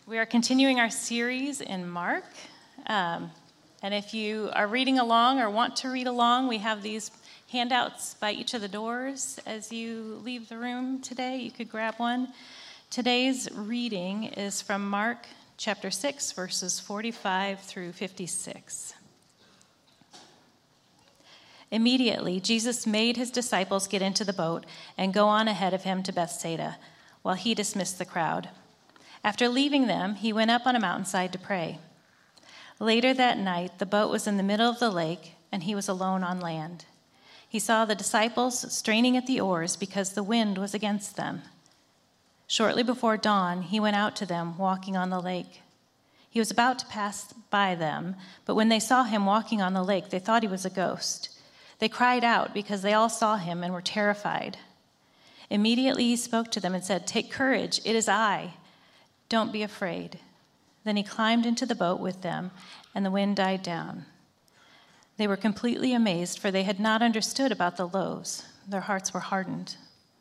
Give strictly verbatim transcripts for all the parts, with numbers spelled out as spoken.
We are continuing our series in Mark. Um, and if you are reading along or want to read along, we have these handouts by each of the doors. As you leave the room today, you could grab one. Today's reading is from Mark chapter six, verses forty-five through fifty-six. Immediately, Jesus made his disciples get into the boat and go on ahead of him to Bethsaida, while he dismissed the crowd. After leaving them, he went up on a mountainside to pray. Later that night, the boat was in the middle of the lake, and he was alone on land. He saw the disciples straining at the oars because the wind was against them. Shortly before dawn, he went out to them, walking on the lake. He was about to pass by them, but when they saw him walking on the lake, they thought he was a ghost. They cried out because they all saw him and were terrified. Immediately he spoke to them and said, "Take courage, it is I. Don't be afraid." Then he climbed into the boat with them, and the wind died down. They were completely amazed, for they had not understood about the loaves. Their hearts were hardened.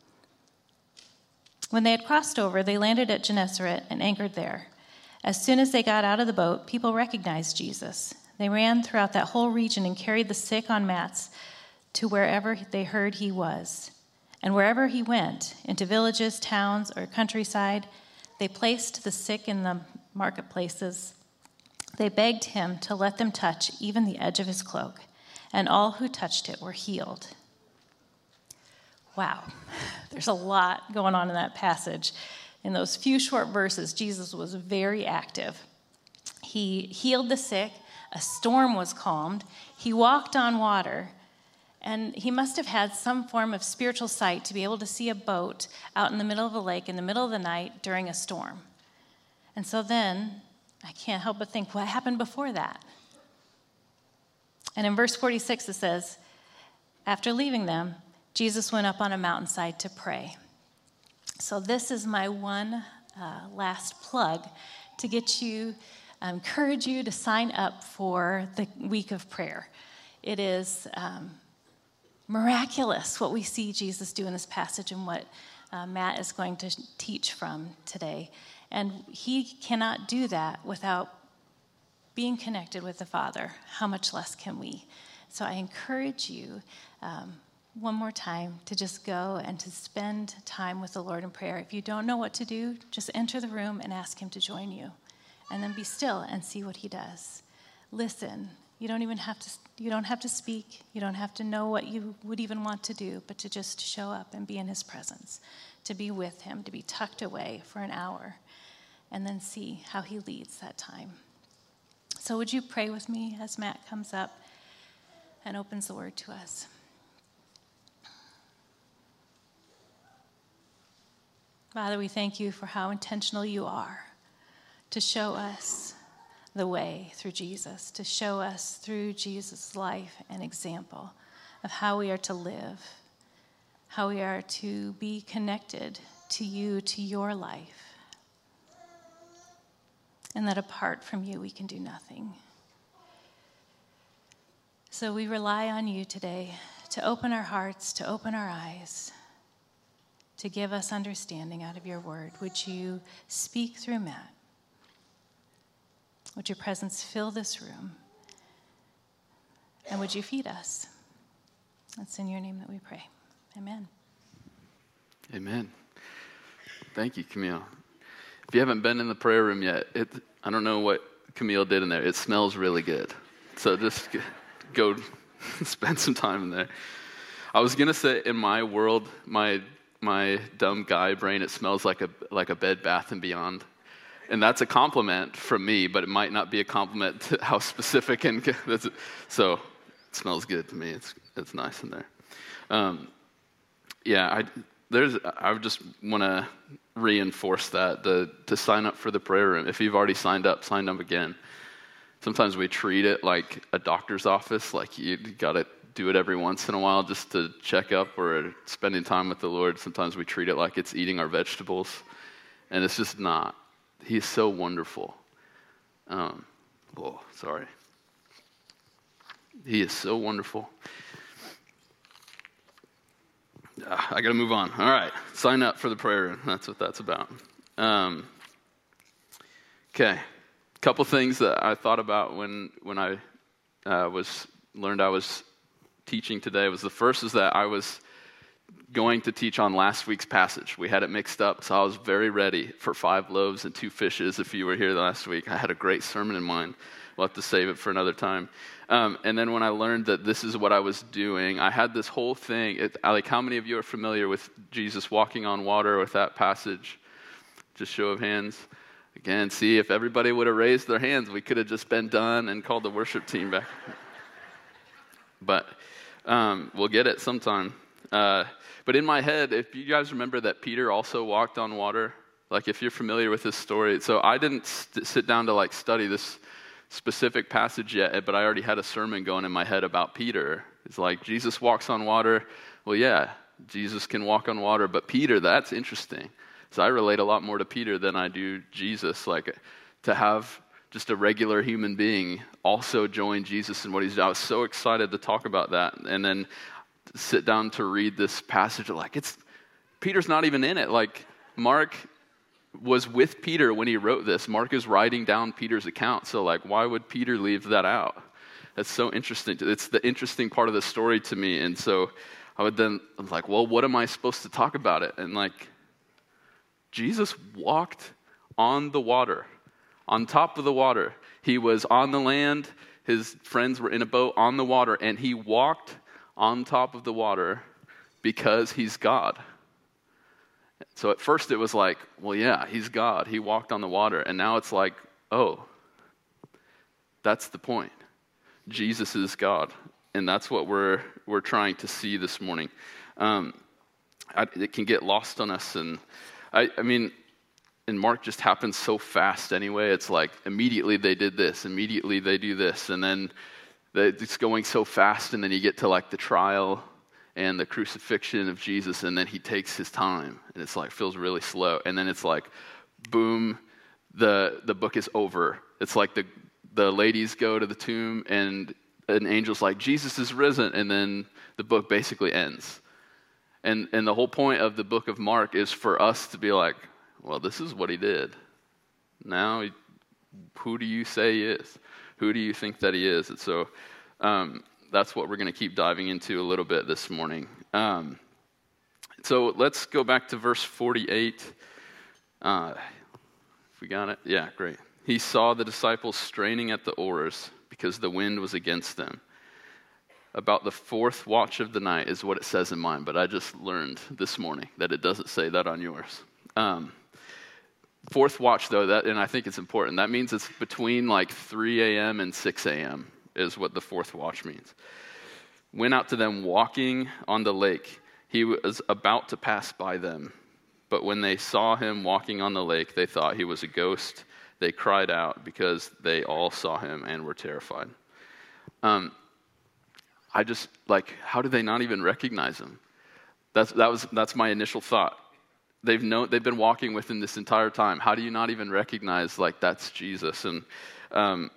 When they had crossed over, they landed at Gennesaret and anchored there. As soon as they got out of the boat, people recognized Jesus. They ran throughout that whole region and carried the sick on mats to wherever they heard he was. And wherever he went, into villages, towns, or countryside, they placed the sick in the marketplaces. They begged him to let them touch even the edge of his cloak, and all who touched it were healed. Wow, there's a lot going on in that passage. In those few short verses, Jesus was very active. He healed the sick, a storm was calmed, he walked on water, and he must have had some form of spiritual sight to be able to see a boat out in the middle of a lake in the middle of the night during a storm. And so then, I can't help but think, what happened before that? And in verse forty-six it says, after leaving them, Jesus went up on a mountainside to pray. So this is my one uh, last plug to get you, uh, encourage you to sign up for the week of prayer. It is um, miraculous what we see Jesus do in this passage and what uh, Matt is going to teach from today. And he cannot do that without being connected with the Father. How much less can we? So I encourage you um, one more time to just go and to spend time with the Lord in prayer. If you don't know what to do, just enter the room and ask him to join you. And then be still and see what he does. Listen. You don't even have to, you don't have to speak. You don't have to know what you would even want to do, but to just show up and be in his presence, to be with him, to be tucked away for an hour, and then see how he leads that time. So would you pray with me as Matt comes up and opens the word to us? Father, we thank you for how intentional you are to show us the way through Jesus, to show us through Jesus' life and example of how we are to live, how we are to be connected to you, to your life, and that apart from you, we can do nothing. So we rely on you today to open our hearts, to open our eyes, to give us understanding out of your word. Would you speak through Matt? Would your presence fill this room? And would you feed us? It's in your name that we pray. Amen. Amen. Thank you, Camille. If you haven't been in the prayer room yet, it, I don't know what Camille did in there. It smells really good. So just go spend some time in there. I was going to say, in my world, my my dumb guy brain, it smells like a like a Bed Bath and Beyond. And that's a compliment from me, but it might not be a compliment to how specific and so it smells good to me. It's it's nice in there. Um, yeah, I there's I just want to reinforce that the to sign up for the prayer room. If you've already signed up, sign up again. Sometimes we treat it like a doctor's office, like you got to do it every once in a while just to check up or spending time with the Lord. Sometimes we treat it like it's eating our vegetables, and it's just not. He's so wonderful. Um, oh, sorry. He is so wonderful. Uh, I got to move on. All right. Sign up for the prayer room. That's what that's about. Um, Okay, a couple things that I thought about when when I uh, was learned I was teaching today was the first is that I was going to teach on last week's passage. We had it mixed up, so I was very ready for five loaves and two fishes. If you were here last week, I had a great sermon in mind. We'll have to save it for another time. Um, and then when I learned that this is what I was doing, I had this whole thing. It, like, how many of you are familiar with Jesus walking on water with that passage? Just show of hands. Again, see, if everybody would have raised their hands, we could have just been done and called the worship team back. But um, we'll get it sometime. Uh, but in my head, if you guys remember that Peter also walked on water, like if you're familiar with this story, so I didn't st- sit down to like study this specific passage yet, but I already had a sermon going in my head about Peter. It's like Jesus walks on water. Well, yeah, Jesus can walk on water, but Peter, that's interesting. So I relate a lot more to Peter than I do Jesus. Like to have just a regular human being also join Jesus in what he's doing. I was so excited to talk about that, and then sit down to read this passage. Like it's Peter's not even in it. Like Mark was with Peter when he wrote this. Mark is writing down Peter's account. So like, why would Peter leave that out? That's so interesting. It's the interesting part of the story to me. And so I would then, I was like, well, what am I supposed to talk about it? And like, Jesus walked on the water, on top of the water. He was on the land. His friends were in a boat on the water, and he walked on top of the water because he's God. So at first it was like, well, yeah, he's God. He walked on the water. And now it's like, oh, that's the point. Jesus is God. And that's what we're we're trying to see this morning. Um, I, it can get lost on us. And I, I mean, and Mark just happens so fast anyway. It's like immediately they did this. Immediately they do this. And then it's going so fast, and then you get to like the trial and the crucifixion of Jesus, and then he takes his time, and it's like feels really slow. And then it's like, boom, the the book is over. It's like the the ladies go to the tomb, and an angel's like, Jesus is risen, and then the book basically ends. And and the whole point of the book of Mark is for us to be like, well, this is what he did. Now, who do you say he is? Who do you think that he is? And so um, that's what we're going to keep diving into a little bit this morning. Um, so let's go back to verse forty-eight. Uh, if we got it? Yeah, great. He saw the disciples straining at the oars because the wind was against them. About the fourth watch of the night is what it says in mine, but I just learned this morning that it doesn't say that on yours. Um, fourth watch, though, that, and I think it's important. That means it's between like three a.m. and six a.m. is what the fourth watch means. Went out to them walking on the lake. He was about to pass by them. But when they saw him walking on the lake, they thought he was a ghost. They cried out because they all saw him and were terrified. Um, I just, like, how did they not even recognize him? That's that was that's my initial thought. They've known, they've been walking with him this entire time. How do you not even recognize, like, that's Jesus? And um,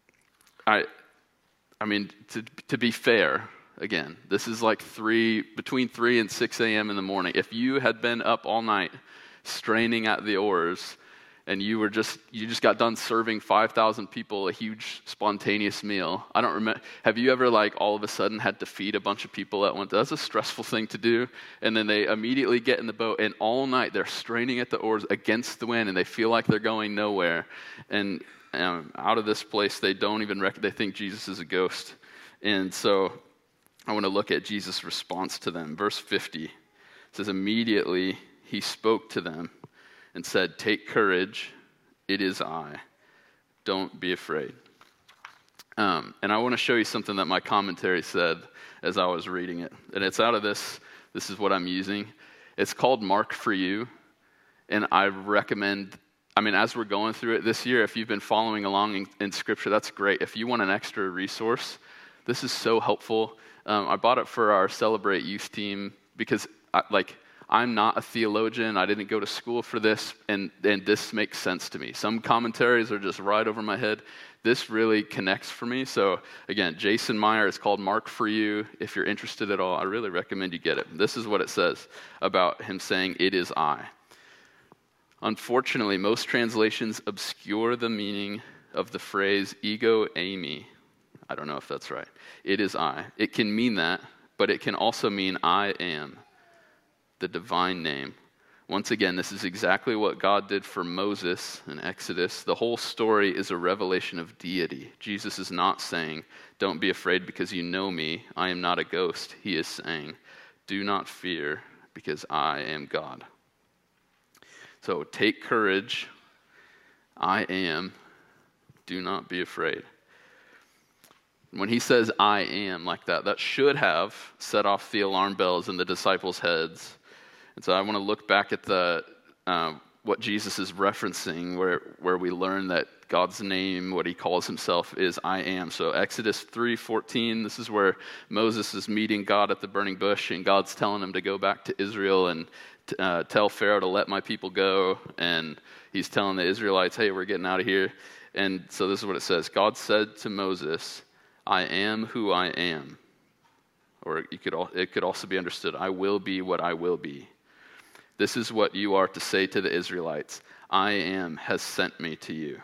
I, I mean, to to be fair, again, this is like three between three and six a.m. in the morning. If you had been up all night straining at the oars, and you were just you just got done serving five thousand people a huge spontaneous meal. I don't remember. Have you ever like all of a sudden had to feed a bunch of people at once? That's a stressful thing to do. And then they immediately get in the boat, and all night they're straining at the oars against the wind, and they feel like they're going nowhere. And um, out of this place, they don't even rec- they think Jesus is a ghost. And so I want to look at Jesus' response to them. Verse fifty says, immediately he spoke to them and said, take courage, it is I. Don't be afraid. Um, and I want to show you something that my commentary said as I was reading it. And it's out of this, this is what I'm using. It's called Mark for You. And I recommend, I mean, as we're going through it this year, if you've been following along in, in Scripture, that's great. If you want an extra resource, this is so helpful. Um, I bought it for our Celebrate Youth team because, I, like, I'm not a theologian. I didn't go to school for this, and, and this makes sense to me. Some commentaries are just right over my head. This really connects for me. So again, Jason Meyer, it's called Mark for You. If you're interested at all, I really recommend you get it. This is what it says about him saying, it is I. Unfortunately, most translations obscure the meaning of the phrase ego eimi. I don't know if that's right. It is I. It can mean that, but it can also mean I am, the divine name. Once again, this is exactly what God did for Moses in Exodus. The whole story is a revelation of deity. Jesus is not saying, don't be afraid because you know me. I am not a ghost. He is saying, do not fear because I am God. So take courage. I am. Do not be afraid. When he says I am like that, that should have set off the alarm bells in the disciples' heads. And so I want to look back at the uh, what Jesus is referencing, where, where we learn that God's name, what he calls himself, is I am. So Exodus three fourteen, this is where Moses is meeting God at the burning bush, and God's telling him to go back to Israel and uh, tell Pharaoh to let my people go. And he's telling the Israelites, hey, we're getting out of here. And so this is what it says. God said to Moses, I am who I am. Or you could, it could also be understood, I will be what I will be. This is what you are to say to the Israelites. I am has sent me to you.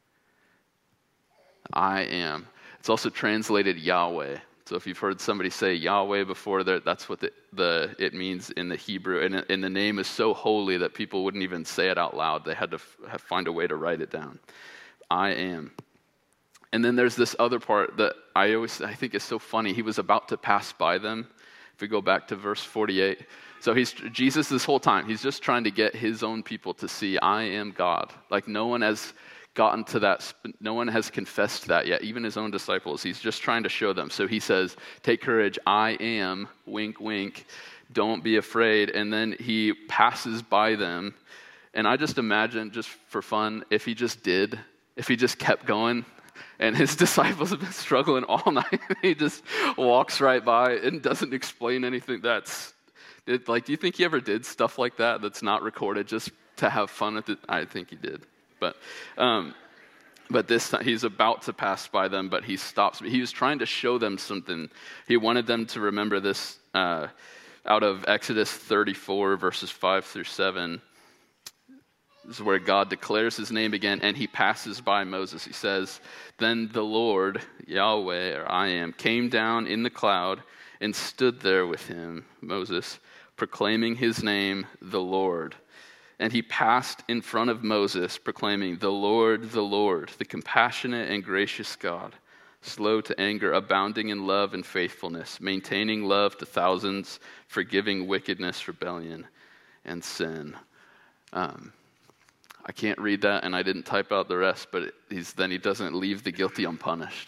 I am. It's also translated Yahweh. So if you've heard somebody say Yahweh before, that's what the, the it means in the Hebrew. And, and the name is so holy that people wouldn't even say it out loud. They had to f- find a way to write it down. I am. And then there's this other part that I always I think is so funny. He was about to pass by them. If we go back to verse forty-eight. So he's Jesus this whole time, he's just trying to get his own people to see I am God. Like no one has gotten to that, no one has confessed that yet, even his own disciples. He's just trying to show them. So he says, take courage, I am, wink, wink, don't be afraid. And then he passes by them. And I just imagine, just for fun, if he just did, if he just kept going, and his disciples have been struggling all night. He just walks right by and doesn't explain anything. That's it, like, do you think he ever did stuff like that that's not recorded just to have fun with it? I think he did. But um, but this time he's about to pass by them, but he stops. He was trying to show them something. He wanted them to remember this uh, out of Exodus thirty-four, verses five through seven. This is where God declares his name again, and he passes by Moses. He says, then the Lord, Yahweh, or I am, came down in the cloud and stood there with him, Moses, proclaiming his name, the Lord. And he passed in front of Moses, proclaiming, the Lord, the Lord, the compassionate and gracious God, slow to anger, abounding in love and faithfulness, maintaining love to thousands, forgiving wickedness, rebellion, and sin. Um, I can't read that, and I didn't type out the rest, but he's, then he doesn't leave the guilty unpunished.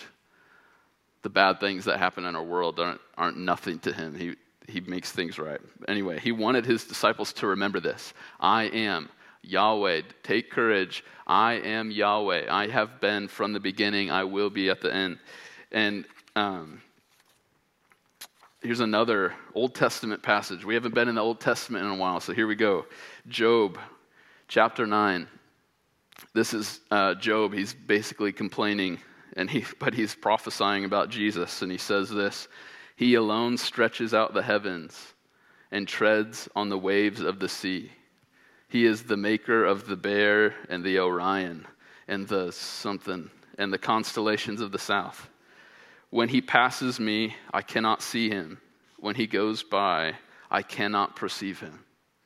The bad things that happen in our world aren't, aren't nothing to him. He he makes things right. Anyway, he wanted his disciples to remember this. I am Yahweh. Take courage. I am Yahweh. I have been from the beginning. I will be at the end. And um, here's another Old Testament passage. We haven't been in the Old Testament in a while, so here we go. Job. Chapter nine, this is uh, Job. He's basically complaining, and he, but he's prophesying about Jesus, and he says this, he alone stretches out the heavens and treads on the waves of the sea. He is the maker of the Bear and the Orion and the something and the constellations of the south. When he passes me, I cannot see him. When he goes by, I cannot perceive him.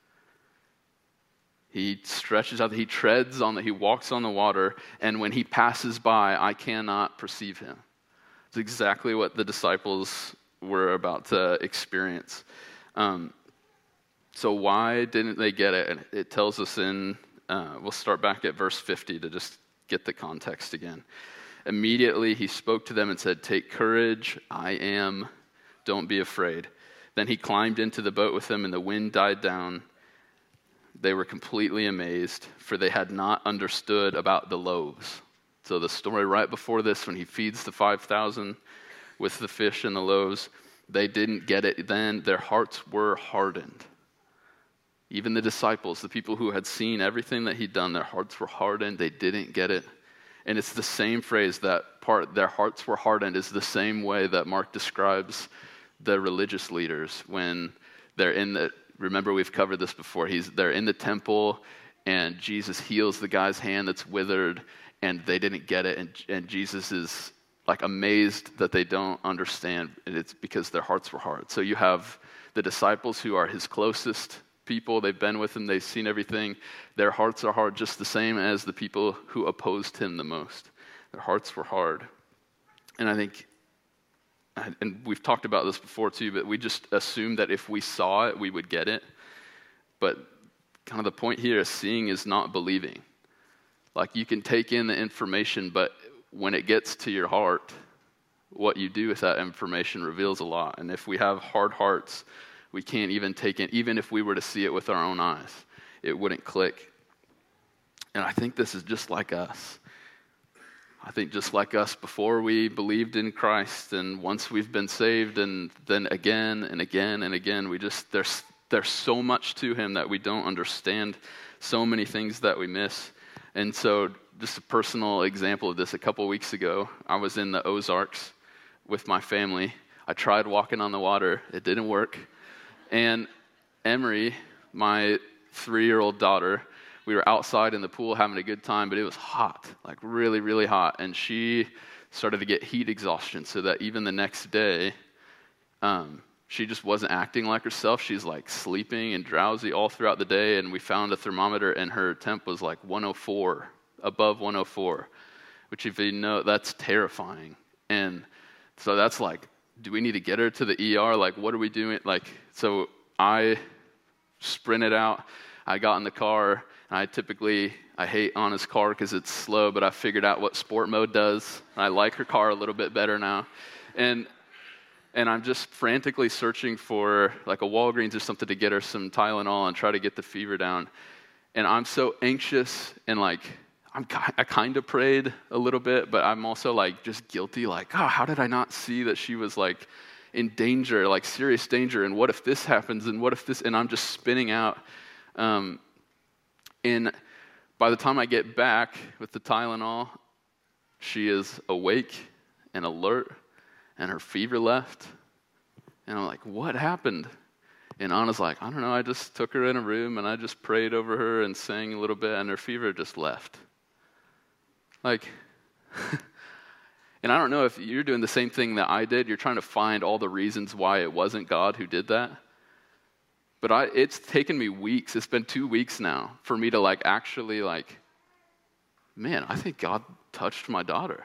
He stretches out, he treads on the, he walks on the water, and when he passes by, I cannot perceive him. It's exactly what the disciples were about to experience. Um, so why didn't they get it? And it tells us in, uh, we'll start back at verse fifty to just get the context again. Immediately he spoke to them and said, take courage, I am, don't be afraid. Then he climbed into the boat with them, and the wind died down. They were completely amazed, for they had not understood about the loaves. So the story right before this, when he feeds the five thousand with the fish and the loaves, they didn't get it then. Their hearts were hardened. Even the disciples, the people who had seen everything that he'd done, their hearts were hardened. They didn't get it. And it's the same phrase, that part, their hearts were hardened, is the same way that Mark describes the religious leaders when they're in the, remember we've covered this before, he's they're in the temple, and Jesus heals the guy's hand that's withered, and they didn't get it, and, and Jesus is like amazed that they don't understand, and it's because their hearts were hard. So you have the disciples who are his closest people. They've been with him. They've seen everything. Their hearts are hard just the same as the people who opposed him the most. Their hearts were hard. And I think, and we've talked about this before too, but we just assume that if we saw it, we would get it. But kind of the point here is seeing is not believing. Like you can take in the information, but when it gets to your heart, what you do with that information reveals a lot. And if we have hard hearts, we can't even take in, even if we were to see it with our own eyes, it wouldn't click. And I think this is just like us. I think just like us before we believed in Christ, and once we've been saved, and then again and again and again, we just, there's, there's so much to him that we don't understand, so many things that we miss. And so just a personal example of this, a couple weeks ago, I was in the Ozarks with my family. I tried walking on the water. It didn't work. And Emery, my three-year-old daughter, we were outside in the pool having a good time, but it was hot, like really, really hot. And she started to get heat exhaustion, so that even the next day, um, she just wasn't acting like herself. She's like sleeping and drowsy all throughout the day. And we found a thermometer, and her temp was like one oh four, above one oh four, which if you know, that's terrifying. And so that's like, do we need to get her to the E R? Like, what are we doing? Like, so I sprinted out. I got in the car. And I typically, I hate Anna's car because it's slow, but I figured out what sport mode does. I like her car a little bit better now. And and I'm just frantically searching for like a Walgreens or something to get her some Tylenol and try to get the fever down. And I'm so anxious, and like, I'm, I kind of prayed a little bit, but I'm also like just guilty, like, oh, how did I not see that she was like in danger, like serious danger, and what if this happens, and what if this, and I'm just spinning out. Um, and by the time I get back with the Tylenol, she is awake and alert, and her fever left. And I'm like, what happened? And Anna's like, I don't know, I just took her in a room, and I just prayed over her and sang a little bit, and her fever just left. Like, and I don't know if you're doing the same thing that I did. You're trying to find all the reasons why it wasn't God who did that. But I, it's taken me weeks. It's been two weeks now for me to like actually like, man, I think God touched my daughter.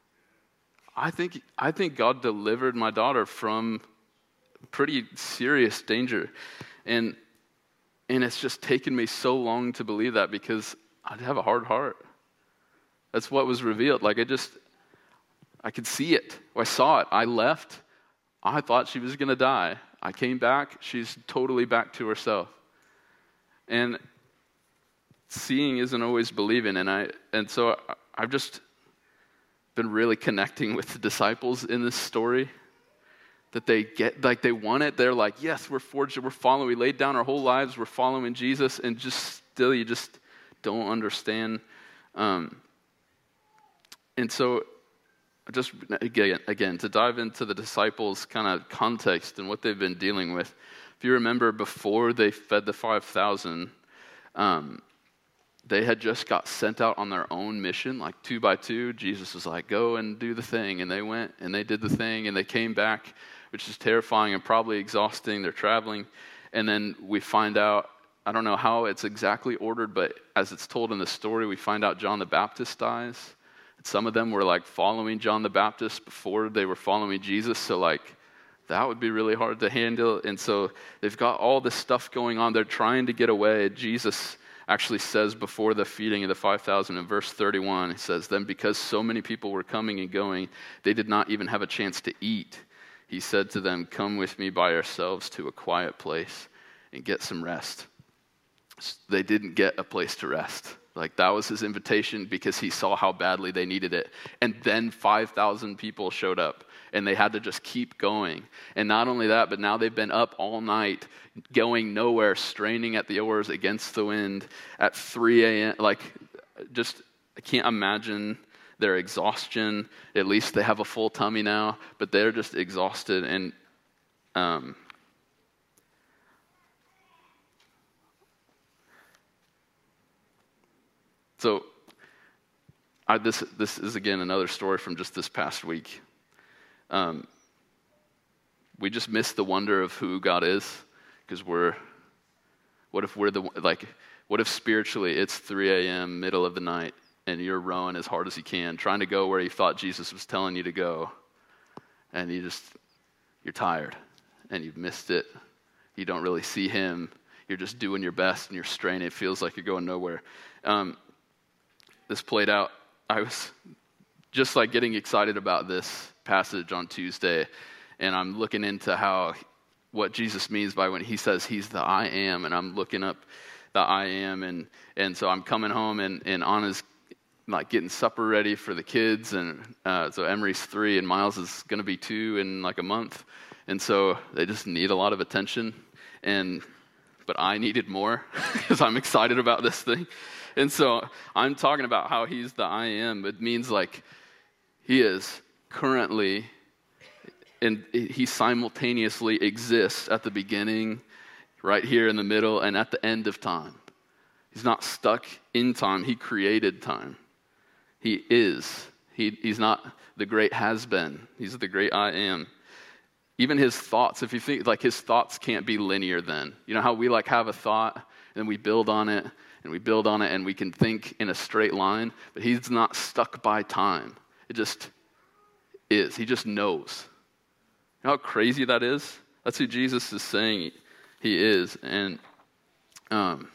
I think I think God delivered my daughter from pretty serious danger. And and it's just taken me so long to believe that because I have a hard heart. That's what was revealed. Like, I just, I could see it. I saw it. I left. I thought she was going to die. I came back. She's totally back to herself. And seeing isn't always believing. And I, and so I've just been really connecting with the disciples in this story. That they get, like they want it. They're like, yes, we're forged, we're following. We laid down our whole lives. We're following Jesus. And just still, you just don't understand. Um, and so just again, again, to dive into the disciples' kind of context and what they've been dealing with. If you remember, before they fed the five thousand, um, they had just got sent out on their own mission, like two by two. Jesus was like, go and do the thing. And they went and they did the thing and they came back, which is terrifying and probably exhausting. They're traveling. And then we find out, I don't know how it's exactly ordered, but as it's told in the story, we find out John the Baptist dies. Some of them were like following John the Baptist before they were following Jesus. So like that would be really hard to handle. And so they've got all this stuff going on. They're trying to get away. Jesus actually says before the feeding of the five thousand in verse thirty-one, he says, then because so many people were coming and going, they did not even have a chance to eat. He said to them, come with me by yourselves to a quiet place and get some rest. They didn't get a place to rest. Like that was his invitation because he saw how badly they needed it. And then five thousand people showed up and they had to just keep going. And not only that, but now they've been up all night going nowhere, straining at the oars against the wind at three a.m. Like just, I can't imagine their exhaustion. At least they have a full tummy now, but they're just exhausted. And um, So I, this this is, again, another story from just this past week. Um, we just miss the wonder of who God is, because we're, what if we're the, like, what if spiritually it's three a.m., middle of the night, and you're rowing as hard as you can, trying to go where you thought Jesus was telling you to go, and you just, you're tired, and you've missed it. You don't really see him. You're just doing your best, and you're straining. It feels like you're going nowhere. Um, this played out. I was just like getting excited about this passage on Tuesday, and I'm looking into how, what Jesus means by when he says he's the I am, and I'm looking up the I am, and and so I'm coming home, and, and Anna's like getting supper ready for the kids, and uh, so Emery's three, and Miles is going to be two in like a month, and so they just need a lot of attention, and but I needed more because I'm excited about this thing. And so I'm talking about how he's the I am. It means like he is currently, and he simultaneously exists at the beginning, right here in the middle, and at the end of time. He's not stuck in time. He created time. He is. He, he's not the great has-been. He's the great I am. Even his thoughts, if you think, like his thoughts can't be linear then. You know how we like have a thought, and we build on it, and we build on it, and we can think in a straight line, but he's not stuck by time. It just is. He just knows. You know how crazy that is? That's who Jesus is saying he is. And, um,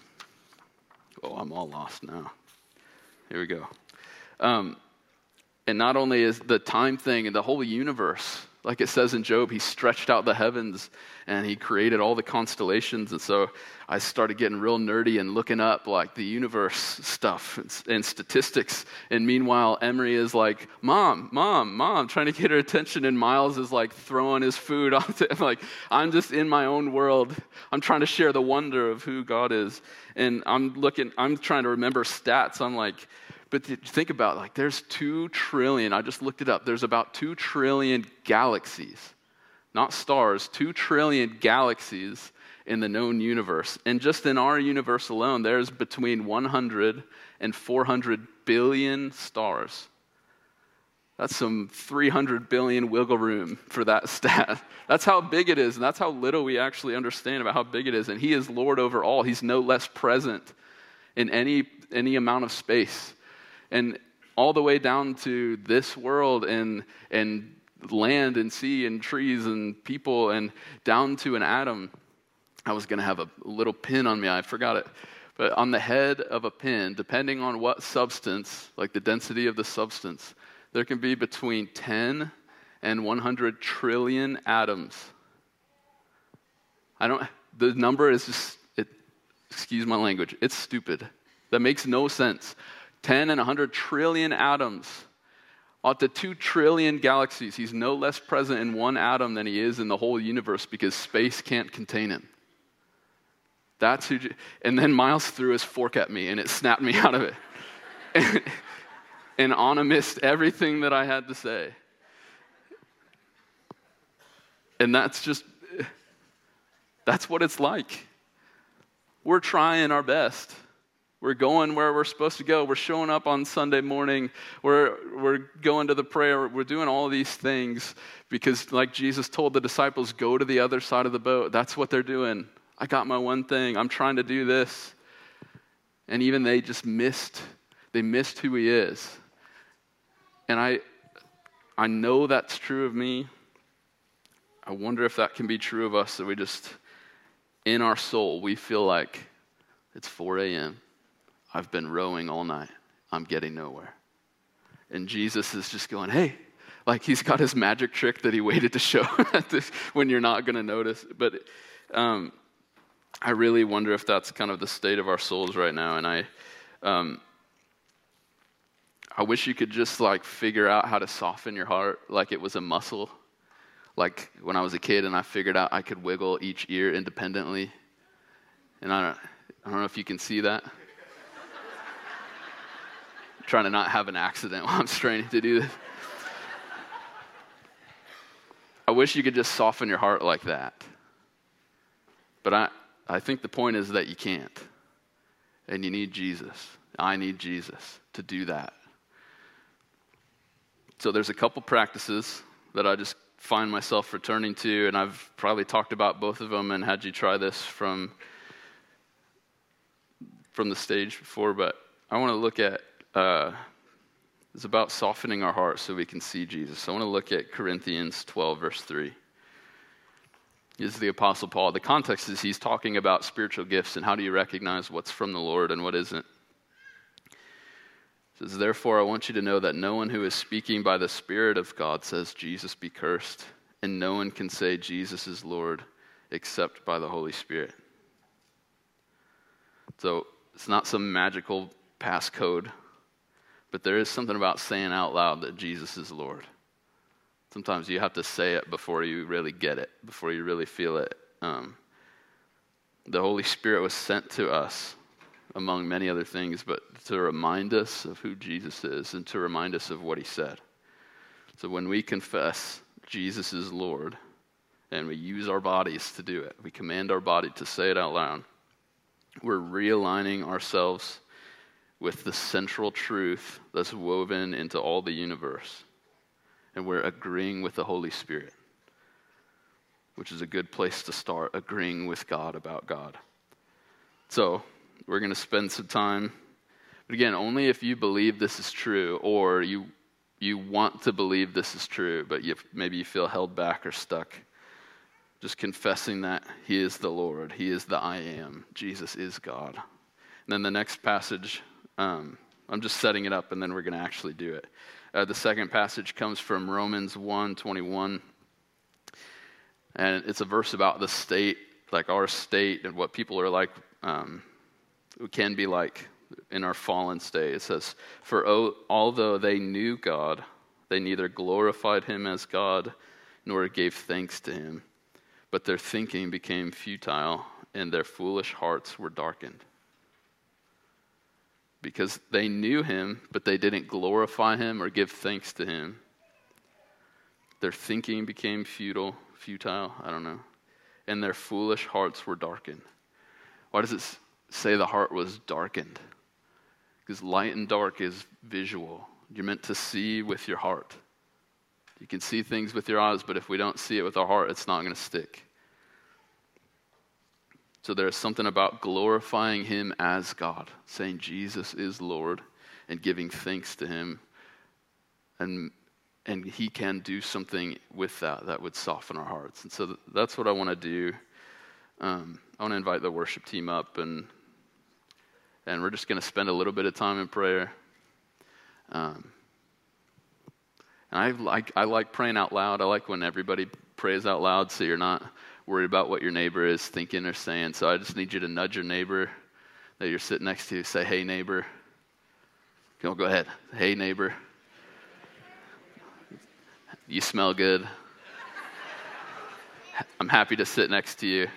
oh, I'm all lost now. Here we go. Um, and not only is the time thing and the whole universe, like it says in Job, he stretched out the heavens and he created all the constellations. And so I started getting real nerdy and looking up like the universe stuff and, and statistics. And meanwhile, Emery is like, mom, mom, mom, trying to get her attention. And Miles is like throwing his food onto him. Like, I'm just in my own world. I'm trying to share the wonder of who God is. And I'm looking, I'm trying to remember stats. I'm like, but think about, like, there's two trillion, I just looked it up, there's about two trillion galaxies, not stars, two trillion galaxies in the known universe. And just in our universe alone, there's between one hundred and four hundred billion stars. That's some three hundred billion wiggle room for that stat. That's how big it is, and that's how little we actually understand about how big it is. And he is Lord over all. He's no less present in any any amount of space. And all the way down to this world and and land and sea and trees and people and down to an atom. I was going to have a little pin on me. I forgot it. But on the head of a pin, depending on what substance, like the density of the substance, there can be between ten and one hundred trillion atoms. I don't, the number is just, it, excuse my language, it's stupid. That makes no sense. ten and one hundred trillion atoms. Out to two trillion galaxies. He's no less present in one atom than he is in the whole universe because space can't contain him. That's who, and then Miles threw his fork at me and it snapped me out of it. and, and Anna missed everything that I had to say. And that's just, that's what it's like. We're trying our best. We're going where we're supposed to go. We're showing up on Sunday morning. We're we're going to the prayer. We're doing all of these things because, like Jesus told the disciples, go to the other side of the boat. That's what they're doing. I got my one thing. I'm trying to do this. And even they just missed, they missed who he is. And I, I know that's true of me. I wonder if that can be true of us, that we just, in our soul, we feel like it's four a.m. I've been rowing all night. I'm getting nowhere. And Jesus is just going, hey, like he's got his magic trick that he waited to show at this, when you're not going to notice. But um, I really wonder if that's kind of the state of our souls right now. And I, um, I wish you could just like figure out how to soften your heart like it was a muscle. Like when I was a kid and I figured out I could wiggle each ear independently. And I don't, I don't know if you can see that. Trying to not have an accident while I'm straining to do this. I wish you could just soften your heart like that. But I, I think the point is that you can't. And you need Jesus. I need Jesus to do that. So there's a couple practices that I just find myself returning to, and I've probably talked about both of them and had you try this from, from the stage before, but I want to look at, uh, it's about softening our hearts so we can see Jesus. So I want to look at Corinthians twelve, verse three. This is the Apostle Paul. The context is he's talking about spiritual gifts and how do you recognize what's from the Lord and what isn't. It says, therefore, I want you to know that no one who is speaking by the Spirit of God says, Jesus be cursed, and no one can say Jesus is Lord except by the Holy Spirit. So it's not some magical passcode, but there is something about saying out loud that Jesus is Lord. Sometimes you have to say it before you really get it, before you really feel it. Um, the Holy Spirit was sent to us among many other things, but to remind us of who Jesus is and to remind us of what he said. So when we confess Jesus is Lord and we use our bodies to do it, we command our body to say it out loud, we're realigning ourselves with the central truth that's woven into all the universe. And we're agreeing with the Holy Spirit, which is a good place to start, agreeing with God about God. So we're going to spend some time, but again, only if you believe this is true, or you you want to believe this is true, but you, maybe you feel held back or stuck. Just confessing that he is the Lord, he is the I am, Jesus is God. And then the next passage, um, I'm just setting it up, and then we're going to actually do it. Uh, the second passage comes from Romans one twenty-one, and it's a verse about the state, like our state, and what people are like. Um, We can be like in our fallen state. It says, for oh, although they knew God, they neither glorified him as God nor gave thanks to him, but their thinking became futile and their foolish hearts were darkened. Because they knew him, but they didn't glorify him or give thanks to him. Their thinking became futile, futile, I don't know, and their foolish hearts were darkened. Why does it say the heart was darkened? Because light and dark is visual. You're meant to see with your heart. You can see things with your eyes, but if we don't see it with our heart, it's not going to stick. So there's something about glorifying him as God, saying Jesus is Lord, and giving thanks to him. And and he can do something with that that would soften our hearts. And so that's what I want to do. Um, I want to invite the worship team up, and and we're just going to spend a little bit of time in prayer. Um, and I like I like praying out loud. I like when everybody prays out loud, so you're not worried about what your neighbor is thinking or saying. So I just need you to nudge your neighbor that you're sitting next to. Say, hey, neighbor. Go, go ahead. Hey, neighbor. You smell good. I'm happy to sit next to you.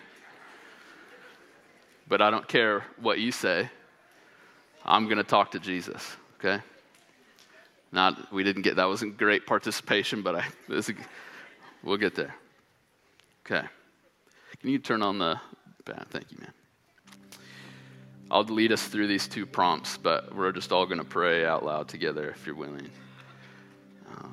But I don't care what you say. I'm going to talk to Jesus, okay? Not, we didn't get, that wasn't great participation, but I, this is, we'll get there. Okay. Can you turn on the band? Thank you, man. I'll lead us through these two prompts, but we're just all going to pray out loud together if you're willing. Uh,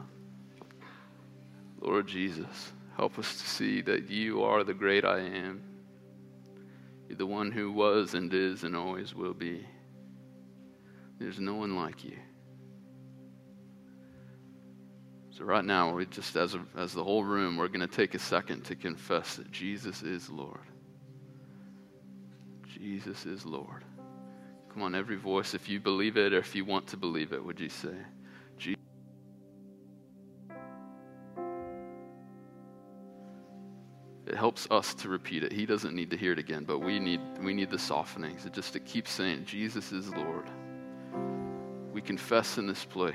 Lord Jesus, help us to see that you are the great I am. You're the one who was and is and always will be. There's no one like you. So right now, we just as a, as the whole room, we're going to take a second to confess that Jesus is Lord. Jesus is Lord. Come on, every voice, if you believe it or if you want to believe it, would you say, Jesus? It helps us to repeat it. He doesn't need to hear it again, but we need we need the softening. So just to keep saying, Jesus is Lord. We confess in this place.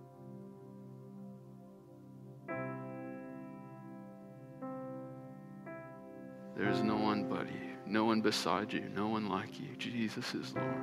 There is no one but you, no one beside you, no one like you. Jesus is Lord.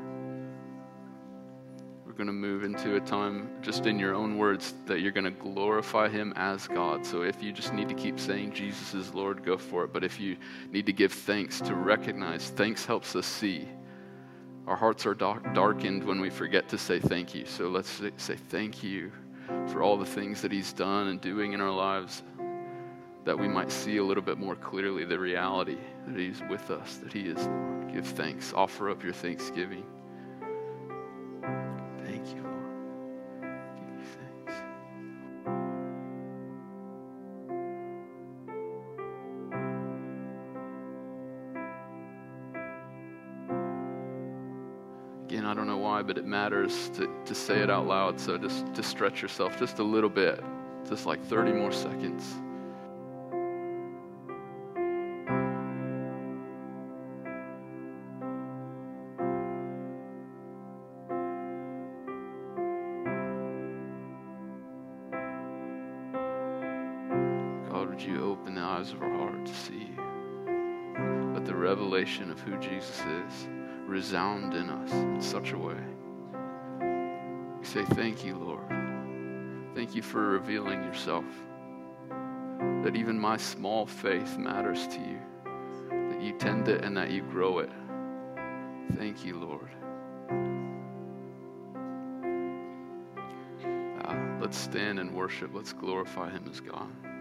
We're going to move into a time, just in your own words, that you're going to glorify him as God. So if you just need to keep saying Jesus is Lord, go for it. But if you need to give thanks, to recognize, thanks helps us see Our hearts are dark, darkened when we forget to say thank you. So let's say, say thank you for all the things that he's done and doing in our lives, that we might see a little bit more clearly the reality that he's with us, that he is Lord. Give thanks. Offer up your thanksgiving. Thank you, Lord. Give you thanks. Again, I don't know why, but it matters to, to say it out loud. So just, just stretch yourself just a little bit, just like thirty more seconds. God, would you open the eyes of our heart to see you? Let the revelation of who Jesus is resound in us in such a way. We say thank you, Lord. Thank you for revealing yourself. That even my small faith matters to you. That you tend it and that you grow it. Thank you, Lord. Uh, let's stand and worship. Let's glorify him as God.